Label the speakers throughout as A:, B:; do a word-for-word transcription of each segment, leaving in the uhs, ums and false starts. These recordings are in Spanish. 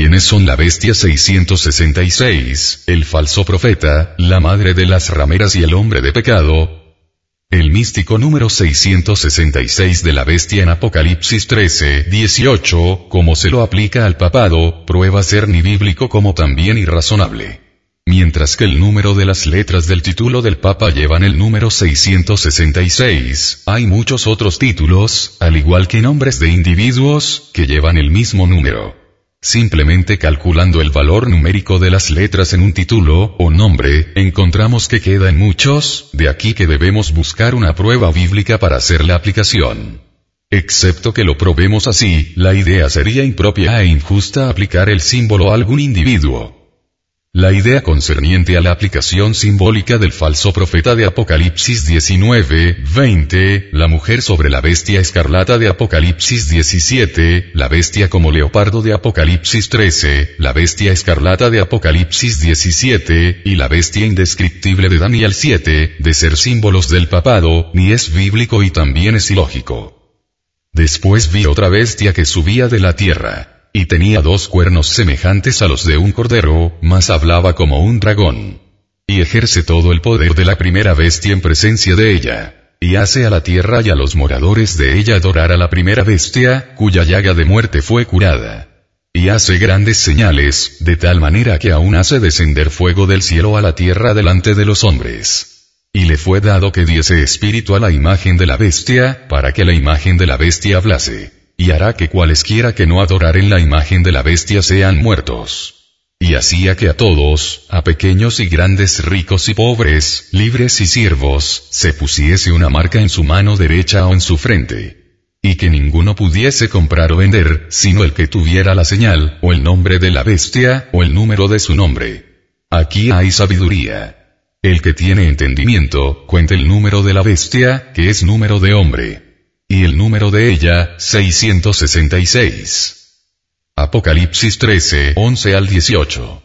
A: ¿Quiénes son la bestia seiscientos sesenta y seis, el falso profeta, la madre de las rameras y el hombre de pecado? El místico número seiscientos sesenta y seis de la bestia en Apocalipsis trece, dieciocho, como se lo aplica al papado, prueba ser ni bíblico como también irrazonable. Mientras que el número de las letras del título del Papa llevan el número seiscientos sesenta y seis, hay muchos otros títulos, al igual que nombres de individuos, que llevan el mismo número. Simplemente calculando el valor numérico de las letras en un título o nombre, encontramos que quedan muchos, de aquí que debemos buscar una prueba bíblica para hacer la aplicación. Excepto que lo probemos así, la idea sería impropia e injusta aplicar el símbolo a algún individuo. La idea concerniente a la aplicación simbólica del falso profeta de Apocalipsis diecinueve, veinte, la mujer sobre la bestia escarlata de Apocalipsis diecisiete, la bestia como leopardo de Apocalipsis trece, la bestia escarlata de Apocalipsis diecisiete, y la bestia indescriptible de Daniel siete, de ser símbolos del papado, ni es bíblico y también es ilógico. Después vi otra bestia que subía de la tierra. Y tenía dos cuernos semejantes a los de un cordero, mas hablaba como un dragón. Y ejerce todo el poder de la primera bestia en presencia de ella. Y hace a la tierra y a los moradores de ella adorar a la primera bestia, cuya llaga de muerte fue curada. Y hace grandes señales, de tal manera que aún hace descender fuego del cielo a la tierra delante de los hombres. Y le fue dado que diese espíritu a la imagen de la bestia, para que la imagen de la bestia hablase. Y hará que cualesquiera que no adoraren la imagen de la bestia sean muertos. Y hacía que a todos, a pequeños y grandes, ricos y pobres, libres y siervos, se pusiese una marca en su mano derecha o en su frente. Y que ninguno pudiese comprar o vender, sino el que tuviera la señal, o el nombre de la bestia, o el número de su nombre. Aquí hay sabiduría. El que tiene entendimiento, cuente el número de la bestia, que es número de hombre. Y el número de ella, seiscientos sesenta y seis. Apocalipsis trece, once al dieciocho.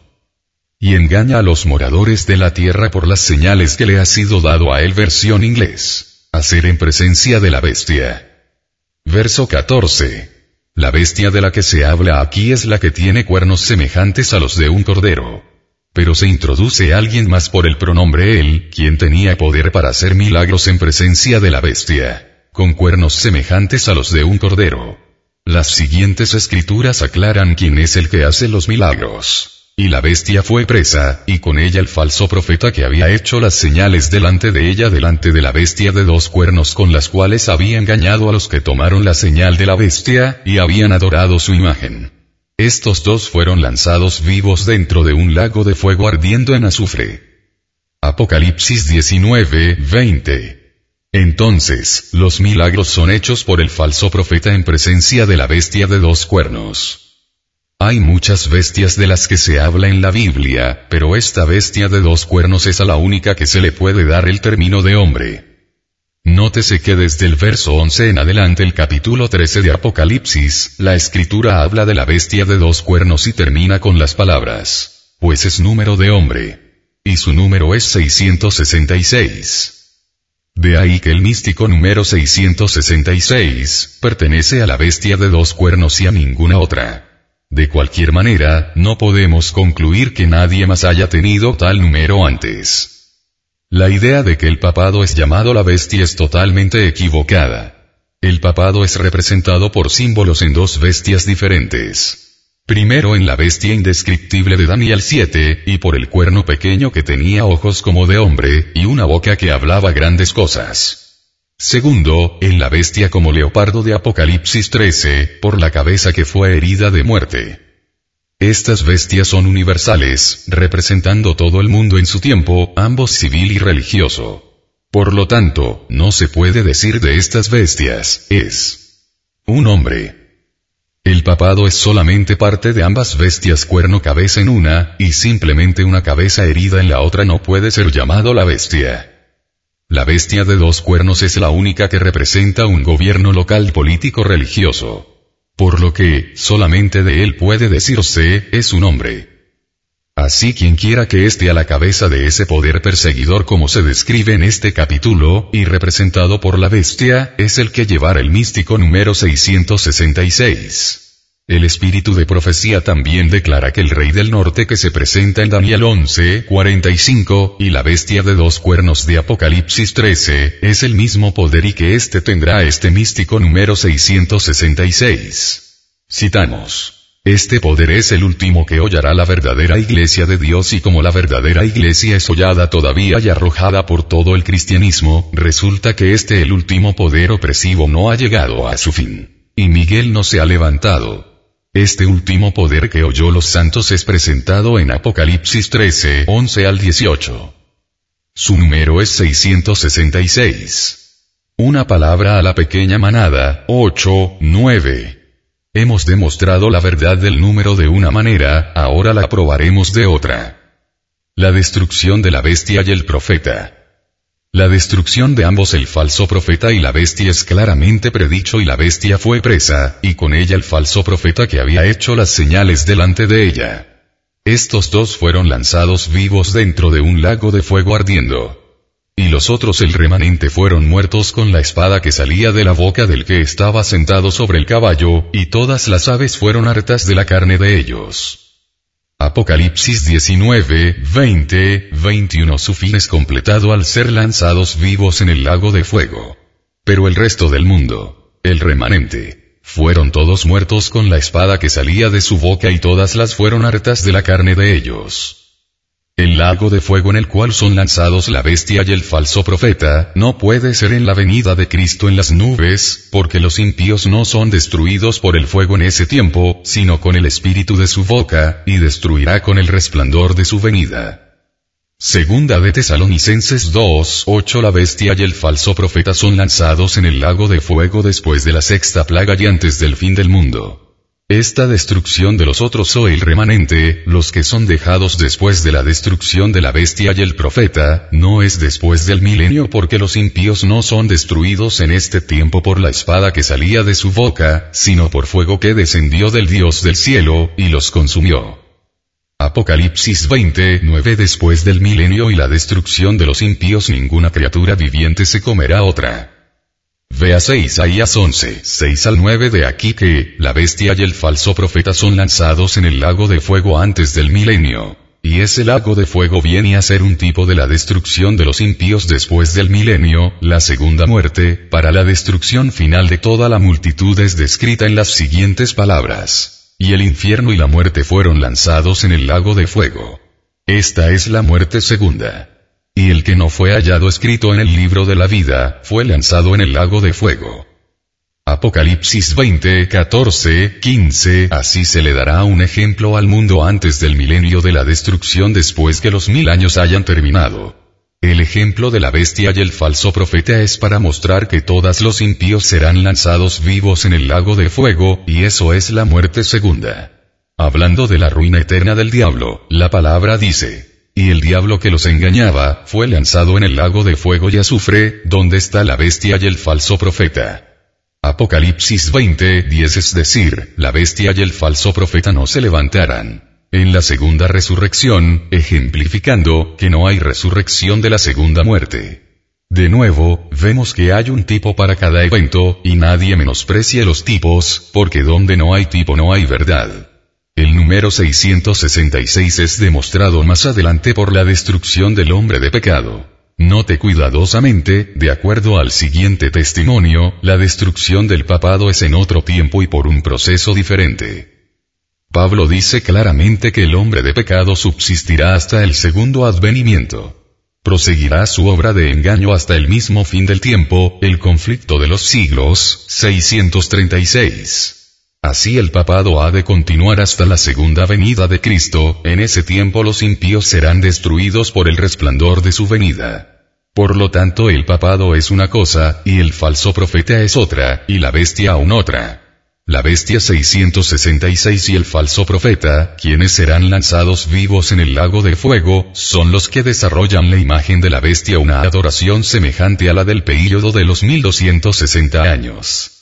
A: Y engaña a los moradores de la tierra por las señales que le ha sido dado a él versión inglés. Hacer en presencia de la bestia. Verso catorce. La bestia de la que se habla aquí es la que tiene cuernos semejantes a los de un cordero. Pero se introduce alguien más por el pronombre él, quien tenía poder para hacer milagros en presencia de la bestia. Con cuernos semejantes a los de un cordero. Las siguientes escrituras aclaran quién es el que hace los milagros. Y la bestia fue presa, y con ella el falso profeta que había hecho las señales delante de ella delante de la bestia de dos cuernos con las cuales había engañado a los que tomaron la señal de la bestia, y habían adorado su imagen. Estos dos fueron lanzados vivos dentro de un lago de fuego ardiendo en azufre. Apocalipsis diecinueve, veinte. Entonces, los milagros son hechos por el falso profeta en presencia de la bestia de dos cuernos. Hay muchas bestias de las que se habla en la Biblia, pero esta bestia de dos cuernos es a la única que se le puede dar el término de hombre. Nótese que desde el verso once en adelante el capítulo trece de Apocalipsis, la escritura habla de la bestia de dos cuernos y termina con las palabras, pues es número de hombre. Y su número es seiscientos sesenta y seis. De ahí que el místico número seiscientos sesenta y seis, pertenece a la bestia de dos cuernos y a ninguna otra. De cualquier manera, no podemos concluir que nadie más haya tenido tal número antes. La idea de que el papado es llamado la bestia es totalmente equivocada. El papado es representado por símbolos en dos bestias diferentes. Primero en la bestia indescriptible de Daniel siete, y por el cuerno pequeño que tenía ojos como de hombre, y una boca que hablaba grandes cosas. Segundo, en la bestia como leopardo de Apocalipsis trece, por la cabeza que fue herida de muerte. Estas bestias son universales, representando todo el mundo en su tiempo, ambos civil y religioso. Por lo tanto, no se puede decir de estas bestias, es un hombre. El papado es solamente parte de ambas bestias cuerno-cabeza en una, y simplemente una cabeza herida en la otra no puede ser llamado la bestia. La bestia de dos cuernos es la única que representa un gobierno local político-religioso. Por lo que, solamente de él puede decirse, es un hombre. Así quien quiera que esté a la cabeza de ese poder perseguidor como se describe en este capítulo, y representado por la bestia, es el que llevará el místico número seiscientos sesenta y seis. El espíritu de profecía también declara que el rey del norte que se presenta en Daniel once, cuarenta y cinco, y la bestia de dos cuernos de Apocalipsis trece, es el mismo poder y que éste tendrá este místico número seiscientos sesenta y seis. Citamos. Este poder es el último que hollará la verdadera iglesia de Dios y como la verdadera iglesia es hollada todavía y arrojada por todo el cristianismo, resulta que este el último poder opresivo no ha llegado a su fin. Y Miguel no se ha levantado. Este último poder que oyó los santos es presentado en Apocalipsis trece, once al dieciocho. Su número es seiscientos sesenta y seis. Una palabra a la pequeña manada, ocho, nueve. Hemos demostrado la verdad del número de una manera, ahora la probaremos de otra. La destrucción de la bestia y el profeta. La destrucción de ambos, el falso profeta y la bestia, es claramente predicho y la bestia fue presa, y con ella el falso profeta que había hecho las señales delante de ella. Estos dos fueron lanzados vivos dentro de un lago de fuego ardiendo. Y los otros, el remanente, fueron muertos con la espada que salía de la boca del que estaba sentado sobre el caballo, y todas las aves fueron hartas de la carne de ellos. Apocalipsis diecinueve, veinte, veintiuno. Su fin es completado al ser lanzados vivos en el lago de fuego. Pero el resto del mundo, el remanente, fueron todos muertos con la espada que salía de su boca y todas las fueron hartas de la carne de ellos. El lago de fuego en el cual son lanzados la bestia y el falso profeta, no puede ser en la venida de Cristo en las nubes, porque los impíos no son destruidos por el fuego en ese tiempo, sino con el espíritu de su boca, y destruirá con el resplandor de su venida. Segunda de Tesalonicenses dos, ocho. La bestia y el falso profeta son lanzados en el lago de fuego después de la sexta plaga y antes del fin del mundo. Esta destrucción de los otros o el remanente, los que son dejados después de la destrucción de la bestia y el profeta, no es después del milenio porque los impíos no son destruidos en este tiempo por la espada que salía de su boca, sino por fuego que descendió del Dios del cielo, y los consumió. Apocalipsis veinte, nueve. Después del milenio y la destrucción de los impíos ninguna criatura viviente se comerá otra. Véase Isaías once, seis al nueve. De aquí que, la bestia y el falso profeta son lanzados en el lago de fuego antes del milenio. Y ese lago de fuego viene a ser un tipo de la destrucción de los impíos después del milenio, la segunda muerte, para la destrucción final de toda la multitud es descrita en las siguientes palabras. Y el infierno y la muerte fueron lanzados en el lago de fuego. Esta es la muerte segunda. Y el que no fue hallado escrito en el libro de la vida, fue lanzado en el lago de fuego. Apocalipsis veinte, catorce, quince. Así se le dará un ejemplo al mundo antes del milenio de la destrucción después que los mil años hayan terminado. El ejemplo de la bestia y el falso profeta es para mostrar que todos los impíos serán lanzados vivos en el lago de fuego, y eso es la muerte segunda. Hablando de la ruina eterna del diablo, la palabra dice: y el diablo que los engañaba, fue lanzado en el lago de fuego y azufre, donde está la bestia y el falso profeta. Apocalipsis veinte, diez. Es decir, la bestia y el falso profeta no se levantarán en la segunda resurrección, ejemplificando que no hay resurrección de la segunda muerte. De nuevo, vemos que hay un tipo para cada evento, y nadie menosprecie los tipos, porque donde no hay tipo no hay verdad. El número seiscientos sesenta y seis es demostrado más adelante por la destrucción del hombre de pecado. Note cuidadosamente, de acuerdo al siguiente testimonio, la destrucción del papado es en otro tiempo y por un proceso diferente. Pablo dice claramente que el hombre de pecado subsistirá hasta el segundo advenimiento. Proseguirá su obra de engaño hasta el mismo fin del tiempo, el conflicto de los siglos, seiscientos treinta y seis. Así el papado ha de continuar hasta la segunda venida de Cristo, en ese tiempo los impíos serán destruidos por el resplandor de su venida. Por lo tanto el papado es una cosa, y el falso profeta es otra, y la bestia aún otra. La bestia seiscientos sesenta y seis y el falso profeta, quienes serán lanzados vivos en el lago de fuego, son los que desarrollan la imagen de la bestia, una adoración semejante a la del período de los mil doscientos sesenta años.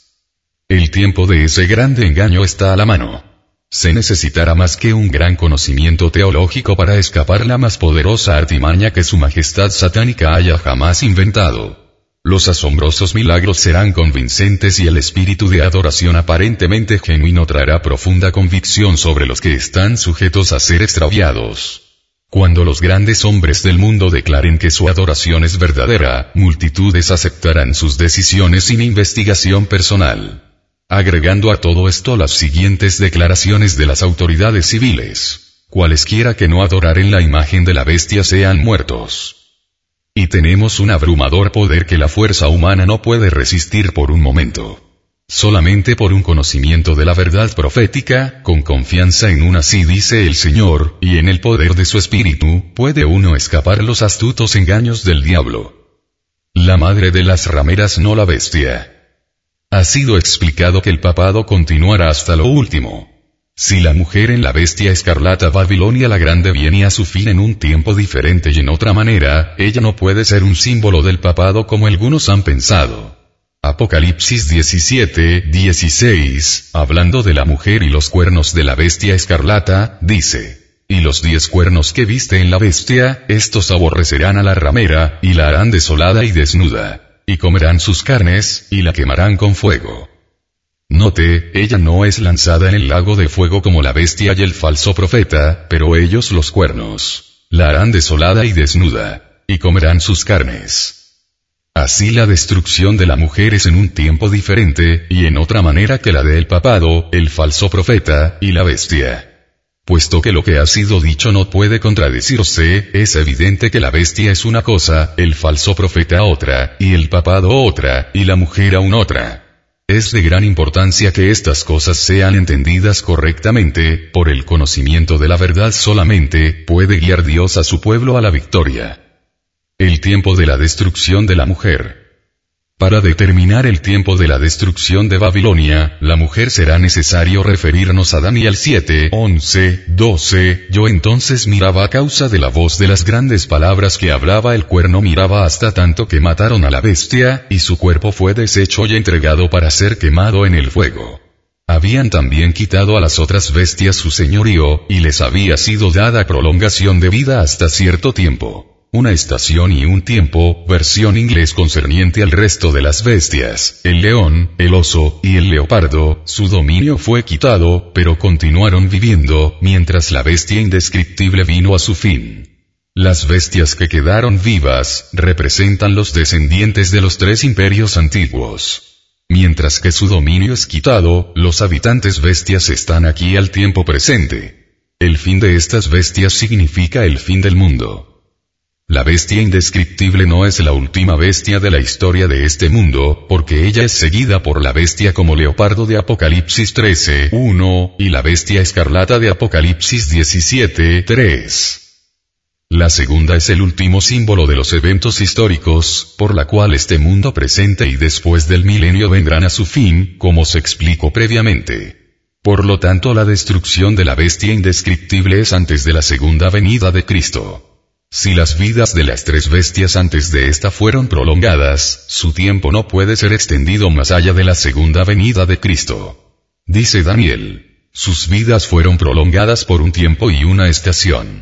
A: El tiempo de ese grande engaño está a la mano. Se necesitará más que un gran conocimiento teológico para escapar la más poderosa artimaña que su majestad satánica haya jamás inventado. Los asombrosos milagros serán convincentes y el espíritu de adoración aparentemente genuino traerá profunda convicción sobre los que están sujetos a ser extraviados. Cuando los grandes hombres del mundo declaren que su adoración es verdadera, multitudes aceptarán sus decisiones sin investigación personal. Agregando a todo esto las siguientes declaraciones de las autoridades civiles: cualesquiera que no adoraren la imagen de la bestia sean muertos. Y tenemos un abrumador poder que la fuerza humana no puede resistir por un momento. Solamente por un conocimiento de la verdad profética, con confianza en un así dice el Señor, y en el poder de su espíritu, puede uno escapar los astutos engaños del diablo. La madre de las rameras, no la bestia. Ha sido explicado que el papado continuará hasta lo último. Si la mujer en la bestia escarlata Babilonia la Grande viene a su fin en un tiempo diferente y en otra manera, ella no puede ser un símbolo del papado como algunos han pensado. Apocalipsis diecisiete, dieciséis, hablando de la mujer y los cuernos de la bestia escarlata, dice: y los diez cuernos que viste en la bestia, estos aborrecerán a la ramera, y la harán desolada y desnuda, y comerán sus carnes, y la quemarán con fuego. Note, ella no es lanzada en el lago de fuego como la bestia y el falso profeta, pero ellos los cuernos, la harán desolada y desnuda, y comerán sus carnes. Así la destrucción de la mujer es en un tiempo diferente, y en otra manera que la del papado, el falso profeta, y la bestia. Puesto que lo que ha sido dicho no puede contradecirse, es evidente que la bestia es una cosa, el falso profeta otra, y el papado otra, y la mujer aún otra. Es de gran importancia que estas cosas sean entendidas correctamente, por el conocimiento de la verdad solamente, puede guiar Dios a su pueblo a la victoria. El tiempo de la destrucción de la mujer. Para determinar el tiempo de la destrucción de Babilonia, la mujer será necesario referirnos a Daniel siete, once, doce, yo entonces miraba a causa de la voz de las grandes palabras que hablaba el cuerno miraba hasta tanto que mataron a la bestia, y su cuerpo fue deshecho y entregado para ser quemado en el fuego. Habían también quitado a las otras bestias su señorío, y les había sido dada prolongación de vida hasta cierto tiempo. Una estación y un tiempo, versión inglés concerniente al resto de las bestias, el león, el oso, y el leopardo, su dominio fue quitado, pero continuaron viviendo, mientras la bestia indescriptible vino a su fin. Las bestias que quedaron vivas, representan los descendientes de los tres imperios antiguos. Mientras que su dominio es quitado, los habitantes bestias están aquí al tiempo presente. El fin de estas bestias significa el fin del mundo. La bestia indescriptible no es la última bestia de la historia de este mundo, porque ella es seguida por la bestia como leopardo de Apocalipsis trece, uno, y la bestia escarlata de Apocalipsis diecisiete, tres. La segunda es el último símbolo de los eventos históricos, por la cual este mundo presente y después del milenio vendrán a su fin, como se explicó previamente. Por lo tanto, la destrucción de la bestia indescriptible es antes de la segunda venida de Cristo. Si las vidas de las tres bestias antes de esta fueron prolongadas, su tiempo no puede ser extendido más allá de la segunda venida de Cristo. Dice Daniel, sus vidas fueron prolongadas por un tiempo y una estación.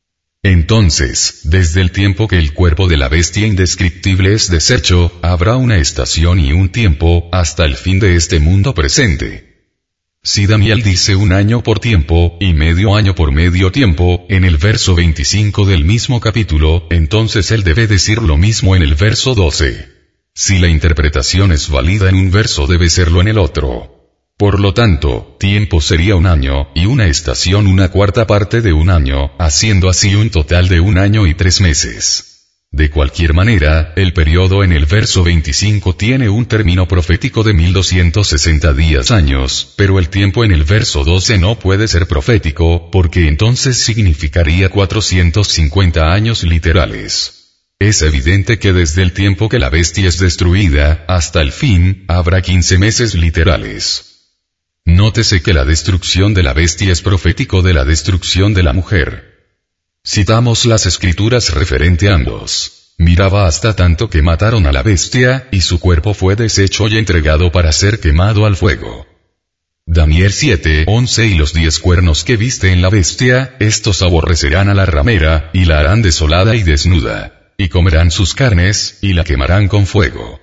A: Entonces, desde el tiempo que el cuerpo de la bestia indescriptible es deshecho, habrá una estación y un tiempo, hasta el fin de este mundo presente. Si Daniel dice un año por tiempo, y medio año por medio tiempo, en el verso veinticinco del mismo capítulo, entonces él debe decir lo mismo en el verso doce. Si la interpretación es válida en un verso debe serlo en el otro. Por lo tanto, tiempo sería un año, y una estación una cuarta parte de un año, haciendo así un total de un año y tres meses. De cualquier manera, el periodo en el verso veinticinco tiene un término profético de mil doscientos sesenta días años, pero el tiempo en el verso doce no puede ser profético, porque entonces significaría cuatrocientos cincuenta años literales. Es evidente que desde el tiempo que la bestia es destruida, hasta el fin, habrá quince meses literales. Nótese que la destrucción de la bestia es profético de la destrucción de la mujer. Citamos las escrituras referente a ambos. Miraba hasta tanto que mataron a la bestia, y su cuerpo fue deshecho y entregado para ser quemado al fuego. Daniel siete, once y los diez cuernos que viste en la bestia, estos aborrecerán a la ramera, y la harán desolada y desnuda. y comerán sus carnes, y la quemarán con fuego.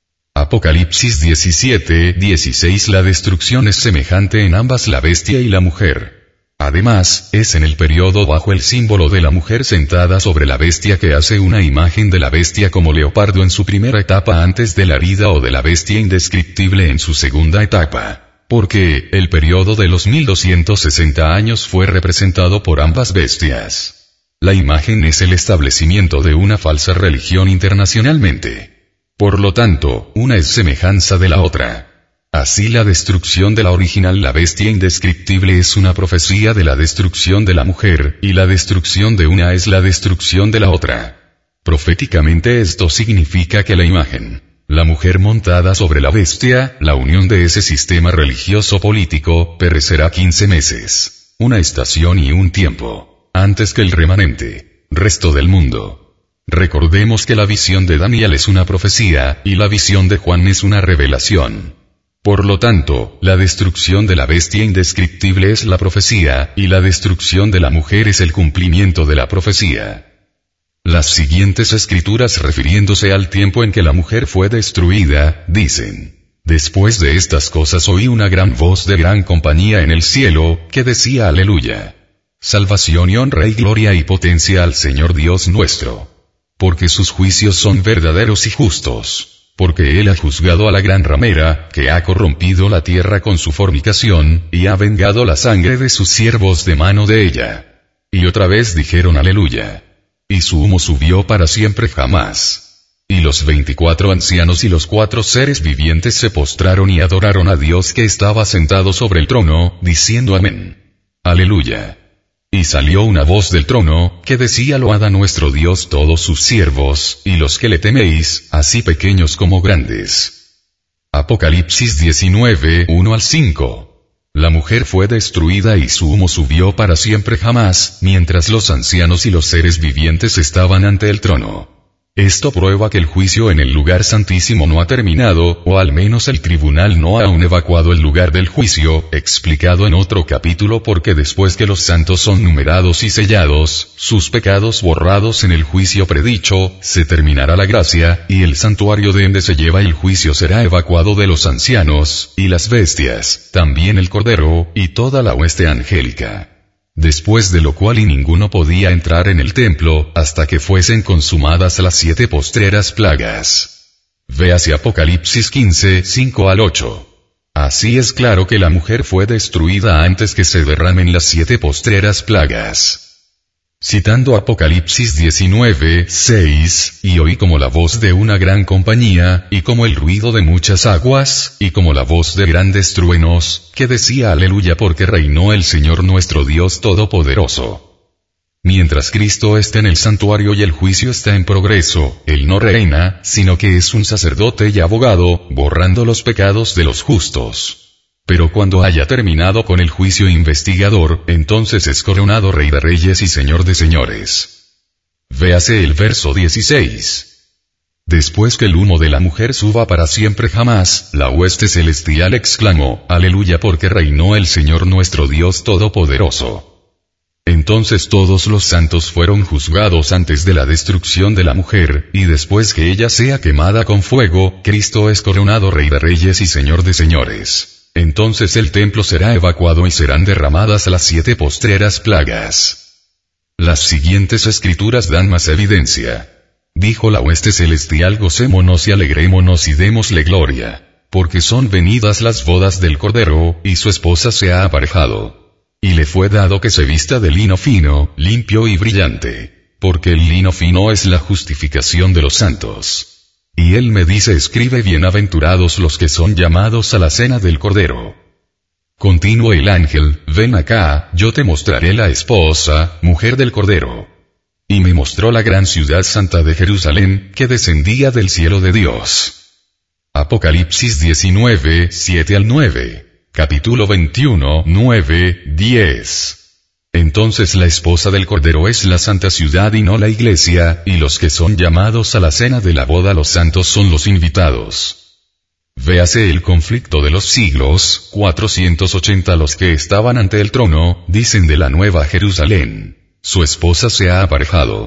A: Apocalipsis diecisiete, dieciséis. La destrucción es semejante en ambas la bestia y la mujer. Además, es en el periodo bajo el símbolo de la mujer sentada sobre la bestia que hace una imagen de la bestia como leopardo en su primera etapa antes de la herida o de la bestia indescriptible en su segunda etapa. Porque, el periodo de los mil doscientos sesenta años fue representado por ambas bestias. La imagen es el establecimiento de una falsa religión internacionalmente. Por lo tanto, una es semejanza de la otra. Así la destrucción de la original la bestia indescriptible es una profecía de la destrucción de la mujer, y la destrucción de una es la destrucción de la otra. Proféticamente esto significa que la imagen, la mujer montada sobre la bestia, la unión de ese sistema religioso político, perecerá quince meses, una estación y un tiempo, antes que el remanente, resto del mundo. Recordemos que la visión de Daniel es una profecía, y la visión de Juan es una revelación. Por lo tanto, la destrucción de la bestia indescriptible es la profecía, y la destrucción de la mujer es el cumplimiento de la profecía. Las siguientes escrituras refiriéndose al tiempo en que la mujer fue destruida, dicen: Después de estas cosas oí una gran voz de gran compañía en el cielo, que decía Aleluya. Salvación y honra y gloria y potencia al Señor Dios nuestro. Porque sus juicios son verdaderos y justos. Porque él ha juzgado a la gran ramera, que ha corrompido la tierra con su fornicación, y ha vengado la sangre de sus siervos de mano de ella. Y otra vez dijeron Aleluya. Y su humo subió para siempre jamás. Y los veinticuatro ancianos y los cuatro seres vivientes se postraron y adoraron a Dios que estaba sentado sobre el trono, diciendo Amén. Aleluya. Y salió una voz del trono, que decía Load a nuestro Dios todos sus siervos, y los que le teméis, así pequeños como grandes. Apocalipsis diecinueve, uno al cinco. La mujer fue destruida y su humo subió para siempre jamás, mientras los ancianos y los seres vivientes estaban ante el trono. Esto prueba que el juicio en el lugar santísimo no ha terminado, o al menos el tribunal no ha aún evacuado el lugar del juicio, explicado en otro capítulo porque después que los santos son numerados y sellados, sus pecados borrados en el juicio predicho, se terminará la gracia, y el santuario de donde se lleva el juicio será evacuado de los ancianos, y las bestias, también el cordero, y toda la hueste angélica. Después de lo cual y ninguno podía entrar en el templo, hasta que fuesen consumadas las siete postreras plagas. Véase Apocalipsis quince, cinco al ocho. Así es claro que la mujer fue destruida antes que se derramen las siete postreras plagas. Citando Apocalipsis diecinueve, seis, y oí como la voz de una gran compañía, y como el ruido de muchas aguas, y como la voz de grandes truenos, que decía Aleluya porque reinó el Señor nuestro Dios Todopoderoso. Mientras Cristo está en el santuario y el juicio está en progreso, Él no reina, sino que es un sacerdote y abogado, borrando los pecados de los justos. Pero cuando haya terminado con el juicio investigador, entonces es coronado Rey de Reyes y Señor de Señores. Véase el verso dieciséis. Después que el humo de la mujer suba para siempre jamás, la hueste celestial exclamó, Aleluya porque reinó el Señor nuestro Dios Todopoderoso. Entonces todos los santos fueron juzgados antes de la destrucción de la mujer, y después que ella sea quemada con fuego, Cristo es coronado Rey de Reyes y Señor de Señores. Entonces el templo será evacuado y serán derramadas las siete postreras plagas. Las siguientes escrituras dan más evidencia. Dijo la hueste celestial: gocémonos y alegrémonos y démosle gloria, porque son venidas las bodas del Cordero, y su esposa se ha aparejado. Y le fue dado que se vista de lino fino, limpio y brillante, porque el lino fino es la justificación de los santos. Y él me dice: escribe, bienaventurados los que son llamados a la cena del Cordero. Continuó el ángel: ven acá, yo te mostraré la esposa, mujer del Cordero. Y me mostró la gran ciudad santa de Jerusalén, que descendía del cielo de Dios. Apocalipsis diecinueve, siete al nueve. Capítulo veintiuno, nueve, diez. Entonces la esposa del Cordero es la santa ciudad y no la iglesia, y los que son llamados a la cena de la boda los santos son los invitados. Véase el conflicto de los siglos, cuatrocientos ochenta. Los que estaban ante el trono, dicen de la nueva Jerusalén: su esposa se ha aparejado.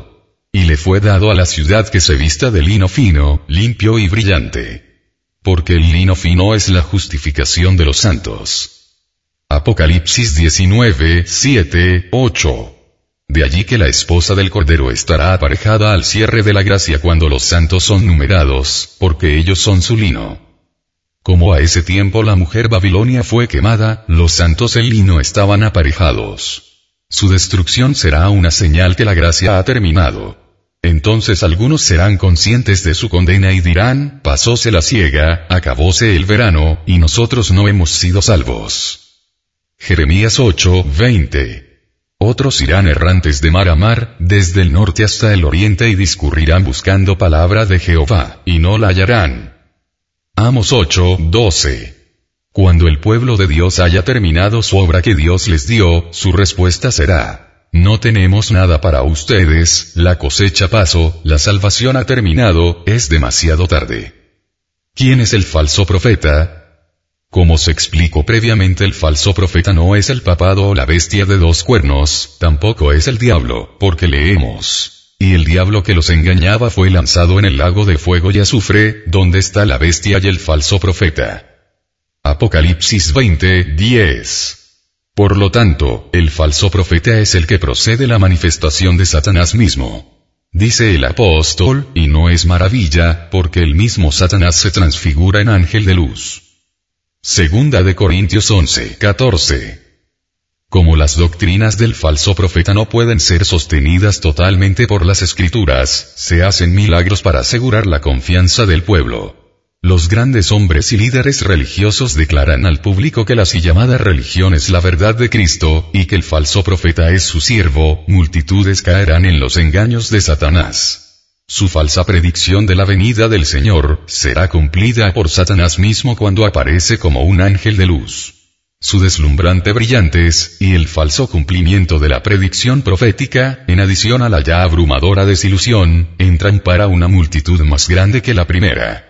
A: Y le fue dado a la ciudad que se vista de lino fino, limpio y brillante. Porque el lino fino es la justificación de los santos. Apocalipsis diecinueve, siete, ocho. De allí que la esposa del Cordero estará aparejada al cierre de la gracia cuando los santos son numerados, porque ellos son su lino. Como a ese tiempo la mujer Babilonia fue quemada, los santos el lino estaban aparejados. Su destrucción será una señal que la gracia ha terminado. Entonces algunos serán conscientes de su condena y dirán, pasóse la siega, acabóse el verano, y nosotros no hemos sido salvos. Jeremías ocho, veinte. Otros irán errantes de mar a mar, desde el norte hasta el oriente y discurrirán buscando palabra de Jehová, y no la hallarán. Amos ocho, doce. Cuando el pueblo de Dios haya terminado su obra que Dios les dio, su respuesta será, no tenemos nada para ustedes, la cosecha pasó, la salvación ha terminado, es demasiado tarde. ¿Quién es el falso profeta? Como se explicó previamente, el falso profeta no es el papado o la bestia de dos cuernos, tampoco es el diablo, porque leemos, y el diablo que los engañaba fue lanzado en el lago de fuego y azufre, donde está la bestia y el falso profeta. Apocalipsis veinte, diez. Por lo tanto, el falso profeta es el que procede la manifestación de Satanás mismo. Dice el apóstol, y no es maravilla, porque el mismo Satanás se transfigura en ángel de luz. Segunda de Corintios once, catorce. Como las doctrinas del falso profeta no pueden ser sostenidas totalmente por las escrituras, se hacen milagros para asegurar la confianza del pueblo. Los grandes hombres y líderes religiosos declaran al público que la así llamada religión es la verdad de Cristo, y que el falso profeta es su siervo, multitudes caerán en los engaños de Satanás. Su falsa predicción de la venida del Señor, será cumplida por Satanás mismo cuando aparece como un ángel de luz. Su deslumbrante brillantez, y el falso cumplimiento de la predicción profética, en adición a la ya abrumadora desilusión, entran para una multitud más grande que la primera.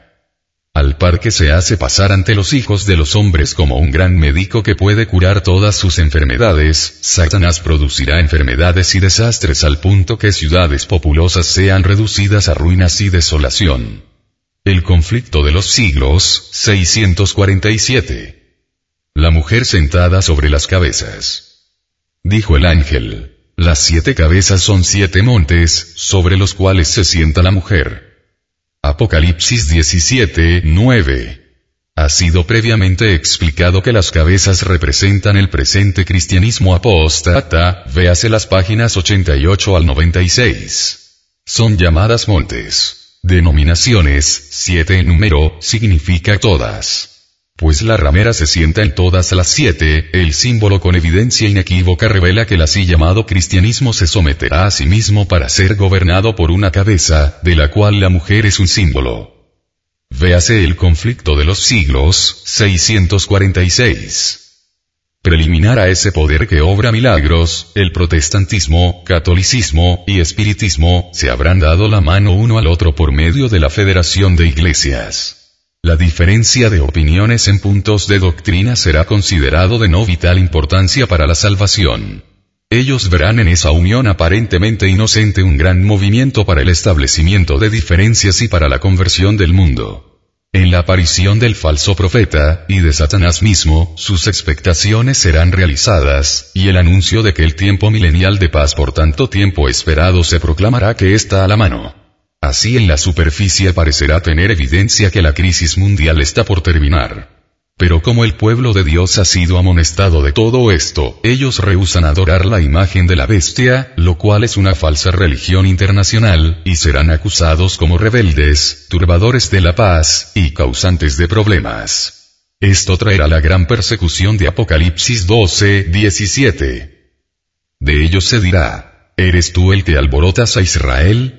A: Al par que se hace pasar ante los hijos de los hombres como un gran médico que puede curar todas sus enfermedades, Satanás producirá enfermedades y desastres al punto que ciudades populosas sean reducidas a ruinas y desolación. El conflicto de los siglos, seiscientos cuarenta y siete. La mujer sentada sobre las cabezas. Dijo el ángel, las siete cabezas son siete montes, sobre los cuales se sienta la mujer. Apocalipsis diecisiete, nueve. Ha sido previamente explicado que las cabezas representan el presente cristianismo apóstata, véase las páginas ochenta y ocho al noventa y seis. Son llamadas montes. Denominaciones, siete en número, significa todas. Pues la ramera se sienta en todas las siete, el símbolo con evidencia inequívoca revela que el así llamado cristianismo se someterá a sí mismo para ser gobernado por una cabeza, de la cual la mujer es un símbolo. Véase el conflicto de los siglos, seiscientos cuarenta y seis. Preliminar a ese poder que obra milagros, el protestantismo, catolicismo y espiritismo se habrán dado la mano uno al otro por medio de la federación de iglesias. La diferencia de opiniones en puntos de doctrina será considerado de no vital importancia para la salvación. Ellos verán en esa unión aparentemente inocente un gran movimiento para el establecimiento de diferencias y para la conversión del mundo. En la aparición del falso profeta, y de Satanás mismo, sus expectaciones serán realizadas, y el anuncio de que el tiempo milenial de paz por tanto tiempo esperado se proclamará que está a la mano. Así en la superficie parecerá tener evidencia que la crisis mundial está por terminar. Pero como el pueblo de Dios ha sido amonestado de todo esto, ellos rehúsan adorar la imagen de la bestia, lo cual es una falsa religión internacional, y serán acusados como rebeldes, turbadores de la paz, y causantes de problemas. Esto traerá la gran persecución de Apocalipsis doce, diecisiete. De ellos se dirá, ¿eres tú el que alborotas a Israel?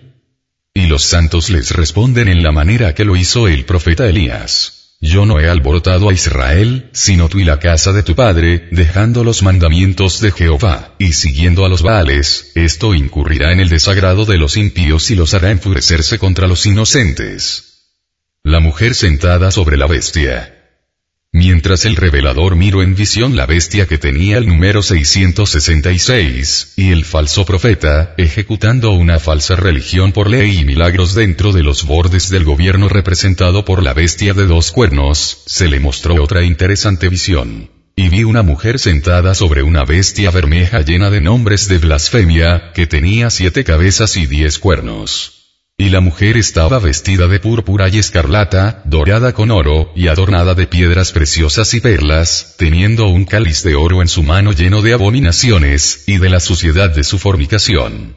A: Y los santos les responden en la manera que lo hizo el profeta Elías. Yo no he alborotado a Israel, sino tú y la casa de tu padre, dejando los mandamientos de Jehová, y siguiendo a los Baales, esto incurrirá en el desagrado de los impíos y los hará enfurecerse contra los inocentes. La mujer sentada sobre la bestia. mientras el revelador miró en visión la bestia que tenía el número seiscientos sesenta y seis, y el falso profeta, ejecutando una falsa religión por ley y milagros dentro de los bordes del gobierno representado por la bestia de dos cuernos, se le mostró otra interesante visión. Y vi una mujer sentada sobre una bestia bermeja llena de nombres de blasfemia, que tenía siete cabezas y diez cuernos. Y la mujer estaba vestida de púrpura y escarlata, dorada con oro, y adornada de piedras preciosas y perlas, teniendo un cáliz de oro en su mano lleno de abominaciones, y de la suciedad de su fornicación.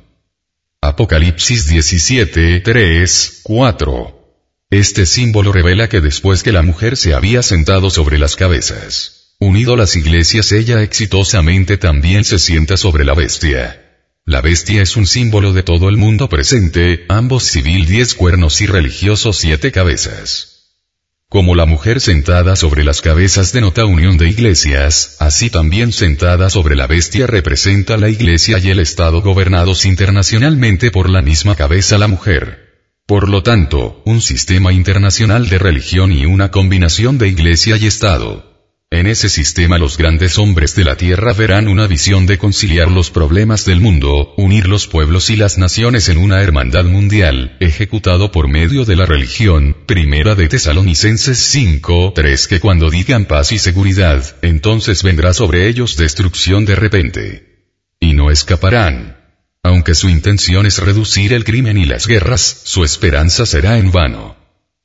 A: Apocalipsis diecisiete, tres, cuatro. Este símbolo revela que después que la mujer se había sentado sobre las cabezas, unido las iglesias, ella exitosamente también se sienta sobre la bestia. La bestia es un símbolo de todo el mundo presente, ambos civil diez cuernos y religioso siete cabezas. Como la mujer sentada sobre las cabezas denota unión de iglesias, así también sentada sobre la bestia representa la iglesia y el Estado gobernados internacionalmente por la misma cabeza, la mujer. Por lo tanto, un sistema internacional de religión y una combinación de iglesia y Estado. En ese sistema los grandes hombres de la tierra verán una visión de conciliar los problemas del mundo, unir los pueblos y las naciones en una hermandad mundial, ejecutado por medio de la religión. Primera de Tesalonicenses cinco, tres, que cuando digan paz y seguridad, entonces vendrá sobre ellos destrucción de repente. Y no escaparán. Aunque su intención es reducir el crimen y las guerras, su esperanza será en vano.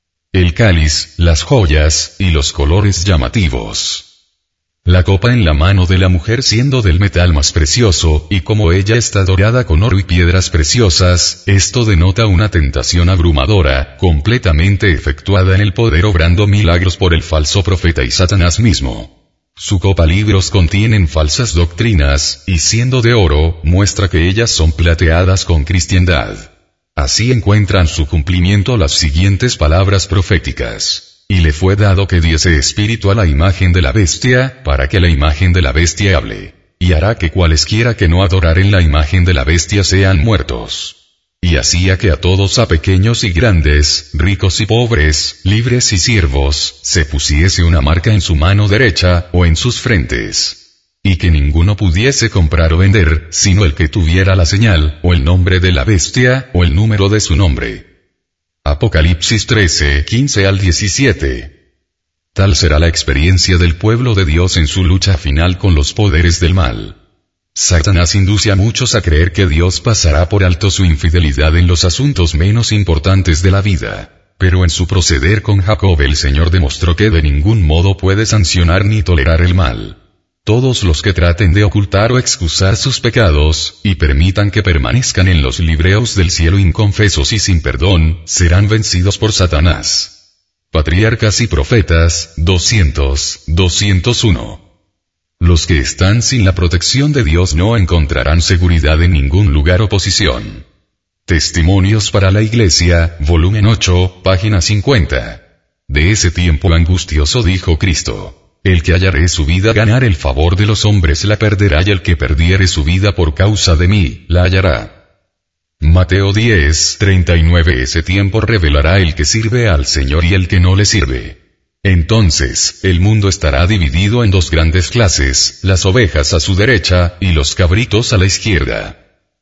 A: El cáliz, las joyas, y los colores llamativos. La copa en la mano de la mujer siendo del metal más precioso, y como ella está dorada con oro y piedras preciosas, esto denota una tentación abrumadora, completamente efectuada en el poder obrando milagros por el falso profeta y Satanás mismo. Su copa libros contienen falsas doctrinas, y siendo de oro, muestra que ellas son plateadas con cristiandad. Así encuentran su cumplimiento las siguientes palabras proféticas. Y le fue dado que diese espíritu a la imagen de la bestia, para que la imagen de la bestia hable. Y hará que cualesquiera que no adoraren la imagen de la bestia sean muertos. Y hacía que a todos, a pequeños y grandes, ricos y pobres, libres y siervos, se pusiese una marca en su mano derecha, o en sus frentes. Y que ninguno pudiese comprar o vender, sino el que tuviera la señal, o el nombre de la bestia, o el número de su nombre. Apocalipsis trece, quince al diecisiete. Tal será la experiencia del pueblo de Dios en su lucha final con los poderes del mal. Satanás induce a muchos a creer que Dios pasará por alto su infidelidad en los asuntos menos importantes de la vida. Pero en su proceder con Jacob el Señor demostró que de ningún modo puede sancionar ni tolerar el mal. Todos los que traten de ocultar o excusar sus pecados, y permitan que permanezcan en los libreos del cielo inconfesos y sin perdón, serán vencidos por Satanás. Patriarcas y Profetas, doscientos, doscientos uno. Los que están sin la protección de Dios no encontrarán seguridad en ningún lugar o posición. Testimonios para la Iglesia, volumen ocho, página cincuenta. De ese tiempo angustioso dijo Cristo. El que hallare su vida ganar el favor de los hombres la perderá, y el que perdiere su vida por causa de mí, la hallará. Mateo diez, treinta y nueve. Ese tiempo revelará el que sirve al Señor y el que no le sirve. Entonces, el mundo estará dividido en dos grandes clases, las ovejas a su derecha, y los cabritos a la izquierda.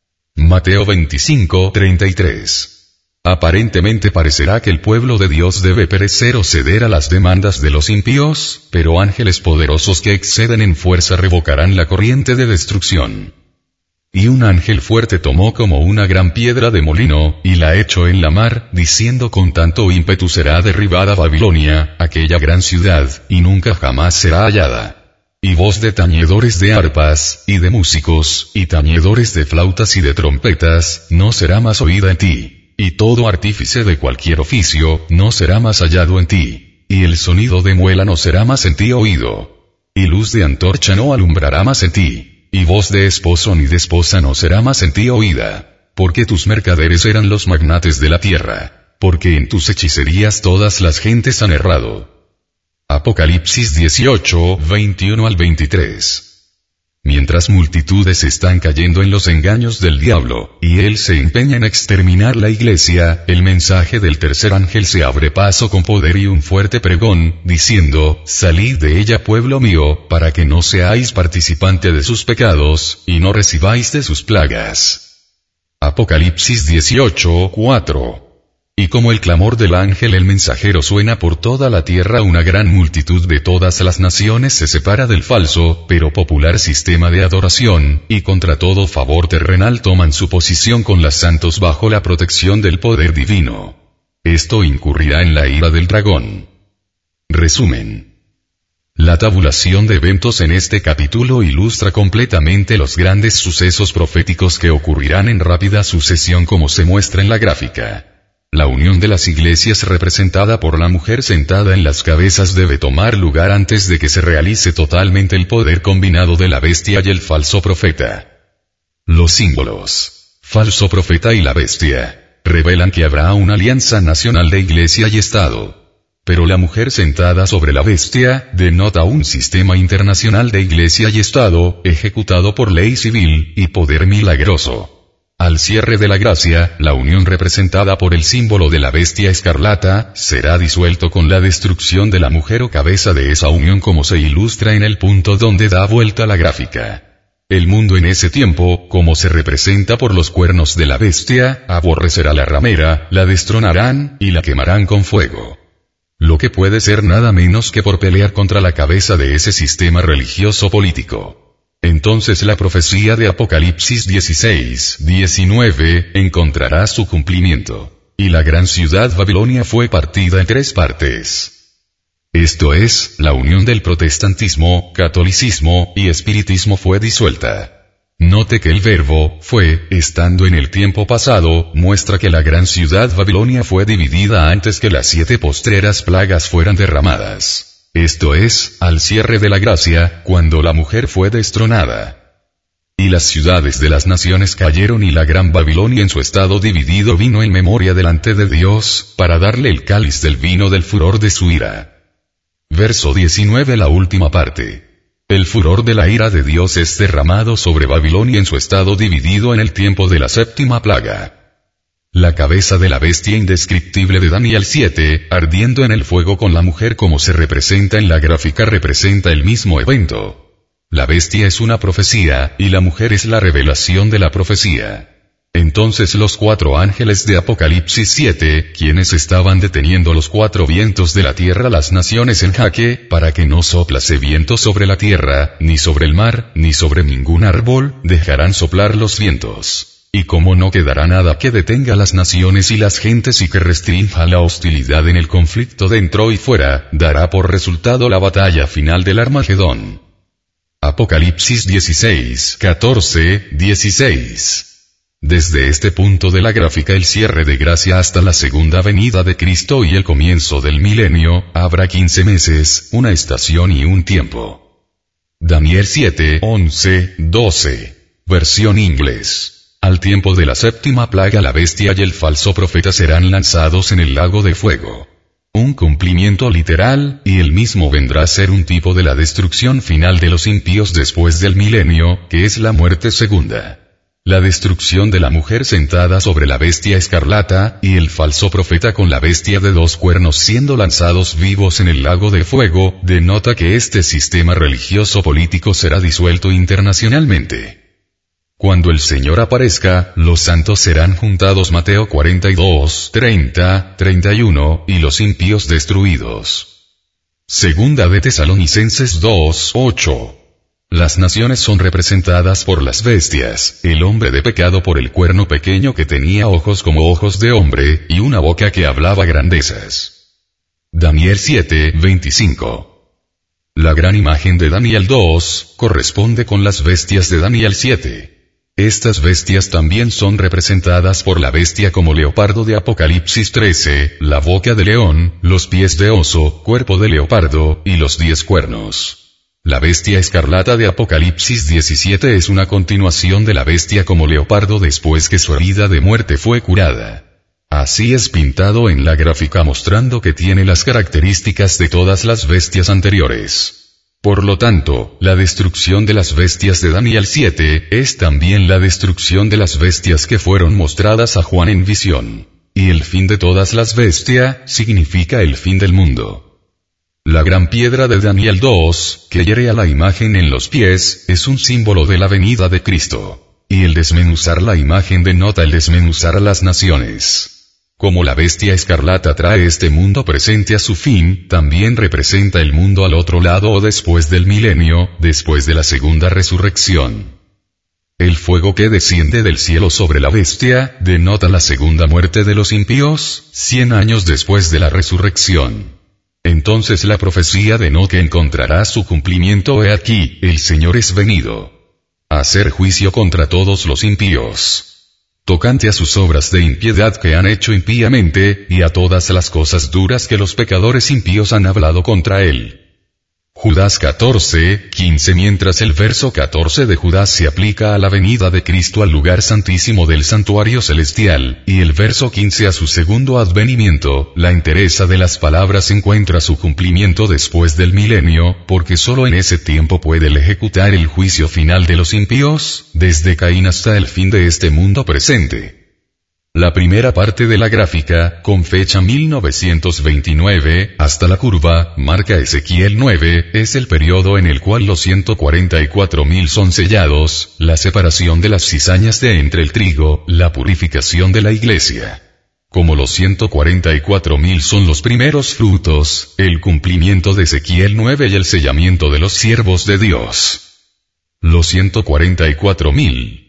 A: Mateo veinticinco, treinta y tres. Aparentemente parecerá que el pueblo de Dios debe perecer o ceder a las demandas de los impíos, pero ángeles poderosos que exceden en fuerza revocarán la corriente de destrucción. Y un ángel fuerte tomó como una gran piedra de molino, y la echó en la mar, diciendo con tanto ímpetu será derribada Babilonia, aquella gran ciudad, y nunca jamás será hallada. Y voz de tañedores de arpas, y de músicos, y tañedores de flautas y de trompetas, no será más oída en ti. Y todo artífice de cualquier oficio, no será más hallado en ti. Y el sonido de muela no será más en ti oído. Y luz de antorcha no alumbrará más en ti. Y voz de esposo ni de esposa no será más en ti oída. Porque tus mercaderes eran los magnates de la tierra. Porque en tus hechicerías todas las gentes han errado. Apocalipsis dieciocho, veintiuno al veintitrés. Mientras multitudes están cayendo en los engaños del diablo, y él se empeña en exterminar la iglesia, el mensaje del tercer ángel se abre paso con poder y un fuerte pregón, diciendo, salid de ella pueblo mío, para que no seáis participante de sus pecados, y no recibáis de sus plagas. Apocalipsis dieciocho, cuatro. Y como el clamor del ángel el mensajero suena por toda la tierra, una gran multitud de todas las naciones se separa del falso, pero popular sistema de adoración, y contra todo favor terrenal toman su posición con los santos bajo la protección del poder divino. Esto incurrirá en la ira del dragón. Resumen. La tabulación de eventos en este capítulo ilustra completamente los grandes sucesos proféticos que ocurrirán en rápida sucesión como se muestra en la gráfica. La unión de las iglesias representada por la mujer sentada en las cabezas debe tomar lugar antes de que se realice totalmente el poder combinado de la bestia y el falso profeta. Los símbolos, falso profeta y la bestia, revelan que habrá una alianza nacional de iglesia y Estado. Pero la mujer sentada sobre la bestia denota un sistema internacional de iglesia y Estado, ejecutado por ley civil y poder milagroso. Al cierre de la gracia, la unión representada por el símbolo de la bestia escarlata, será disuelto con la destrucción de la mujer o cabeza de esa unión como se ilustra en el punto donde da vuelta la gráfica. El mundo en ese tiempo, como se representa por los cuernos de la bestia, aborrecerá la ramera, la destronarán, y la quemarán con fuego. Lo que puede ser nada menos que por pelear contra la cabeza de ese sistema religioso político. Entonces la profecía de Apocalipsis dieciséis, diecinueve, encontrará su cumplimiento. Y la gran ciudad Babilonia fue partida en tres partes. Esto es, la unión del protestantismo, catolicismo y espiritismo fue disuelta. Note que el verbo, fue, estando en el tiempo pasado, muestra que la gran ciudad Babilonia fue dividida antes que las siete postreras plagas fueran derramadas. Esto es, al cierre de la gracia, cuando la mujer fue destronada. Y las ciudades de las naciones cayeron y la gran Babilonia en su estado dividido vino en memoria delante de Dios, para darle el cáliz del vino del furor de su ira. Verso diecinueve, la última parte. El furor de la ira de Dios es derramado sobre Babilonia en su estado dividido en el tiempo de la séptima plaga. La cabeza de la bestia indescriptible de Daniel siete, ardiendo en el fuego con la mujer como se representa en la gráfica representa el mismo evento. La bestia es una profecía, y la mujer es la revelación de la profecía. Entonces los cuatro ángeles de Apocalipsis siete, quienes estaban deteniendo los cuatro vientos de la tierra las naciones en jaque, para que no soplase viento sobre la tierra, ni sobre el mar, ni sobre ningún árbol, dejarán soplar los vientos. Y como no quedará nada que detenga las naciones y las gentes y que restrinja la hostilidad en el conflicto dentro y fuera, dará por resultado la batalla final del Armagedón. Apocalipsis dieciséis, catorce, dieciséis. Desde este punto de la gráfica el cierre de gracia hasta la segunda venida de Cristo y el comienzo del milenio, habrá quince meses, una estación y un tiempo. Daniel siete, once, doce. Versión inglés. Al tiempo de la séptima plaga la bestia y el falso profeta serán lanzados en el lago de fuego. Un cumplimiento literal, y el mismo vendrá a ser un tipo de la destrucción final de los impíos después del milenio, que es la muerte segunda. La destrucción de la mujer sentada sobre la bestia escarlata, y el falso profeta con la bestia de dos cuernos siendo lanzados vivos en el lago de fuego, denota que este sistema religioso político será disuelto internacionalmente. Cuando el Señor aparezca, los santos serán juntados Mateo cuarenta y dos, treinta, treinta y uno, y los impíos destruidos. Segunda de Tesalonicenses dos, ocho. Las naciones son representadas por las bestias, el hombre de pecado por el cuerno pequeño que tenía ojos como ojos de hombre, y una boca que hablaba grandezas. Daniel siete, veinticinco. La gran imagen de Daniel dos, corresponde con las bestias de Daniel siete. Estas bestias también son representadas por la bestia como leopardo de Apocalipsis trece, la boca de león, los pies de oso, cuerpo de leopardo, y los diez cuernos. La bestia escarlata de Apocalipsis diecisiete es una continuación de la bestia como leopardo después que su herida de muerte fue curada. Así es pintado en la gráfica mostrando que tiene las características de todas las bestias anteriores. Por lo tanto, la destrucción de las bestias de Daniel siete, es también la destrucción de las bestias que fueron mostradas a Juan en visión. Y el fin de todas las bestias, significa el fin del mundo. La gran piedra de Daniel dos, que hiere a la imagen en los pies, es un símbolo de la venida de Cristo. Y el desmenuzar la imagen denota el desmenuzar a las naciones. Como la bestia escarlata trae este mundo presente a su fin, también representa el mundo al otro lado o después del milenio, después de la segunda resurrección. El fuego que desciende del cielo sobre la bestia, denota la segunda muerte de los impíos, cien años después de la resurrección. Entonces la profecía de Enoc encontrará su cumplimiento. He aquí, el Señor es venido a hacer juicio contra todos los impíos, tocante a sus obras de impiedad que han hecho impíamente, y a todas las cosas duras que los pecadores impíos han hablado contra él. Judas catorce, quince. Mientras el verso catorce de Judas se aplica a la venida de Cristo al lugar santísimo del santuario celestial, y el verso quince a su segundo advenimiento, la entereza de las palabras encuentra su cumplimiento después del milenio, porque sólo en ese tiempo puede él ejecutar el juicio final de los impíos, desde Caín hasta el fin de este mundo presente. La primera parte de la gráfica, con fecha mil novecientos veintinueve, hasta la curva, marca Ezequiel nueve, es el periodo en el cual los ciento cuarenta y cuatro mil son sellados, la separación de las cizañas de entre el trigo, la purificación de la iglesia. Como los ciento cuarenta y cuatro mil son los primeros frutos, el cumplimiento de Ezequiel nueve y el sellamiento de los siervos de Dios. Los ciento cuarenta y cuatro mil.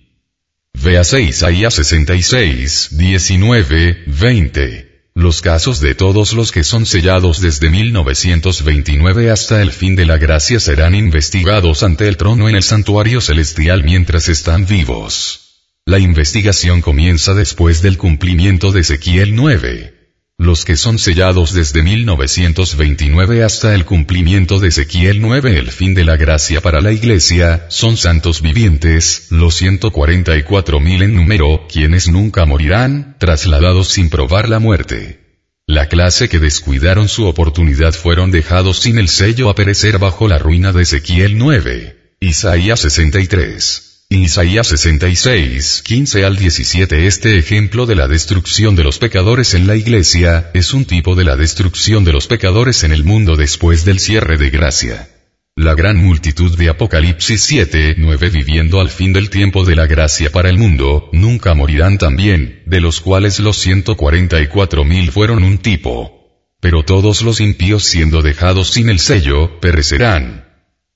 A: Véase Isaías sesenta y seis, diecinueve, veinte. Los casos de todos los que son sellados desde mil novecientos veintinueve hasta el fin de la gracia serán investigados ante el trono en el santuario celestial mientras están vivos. La investigación comienza después del cumplimiento de Ezequiel nueve. Los que son sellados desde mil novecientos veintinueve hasta el cumplimiento de Ezequiel nueve, el fin de la gracia para la iglesia, son santos vivientes, los ciento cuarenta y cuatro mil en número, quienes nunca morirán, trasladados sin probar la muerte. La clase que descuidaron su oportunidad fueron dejados sin el sello a perecer bajo la ruina de Ezequiel nueve. Isaías sesenta y tres. Isaías sesenta y seis, quince al diecisiete. Este ejemplo de la destrucción de los pecadores en la iglesia, es un tipo de la destrucción de los pecadores en el mundo después del cierre de gracia. La gran multitud de Apocalipsis siete, nueve viviendo al fin del tiempo de la gracia para el mundo, nunca morirán también, de los cuales los ciento cuarenta y cuatro mil fueron un tipo. Pero todos los impíos siendo dejados sin el sello, perecerán.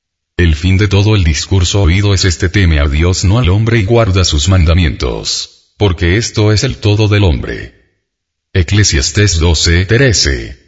A: El fin de todo el discurso oído es este: teme a Dios no al hombre y guarda sus mandamientos, porque esto es el todo del hombre. Eclesiastés doce, trece.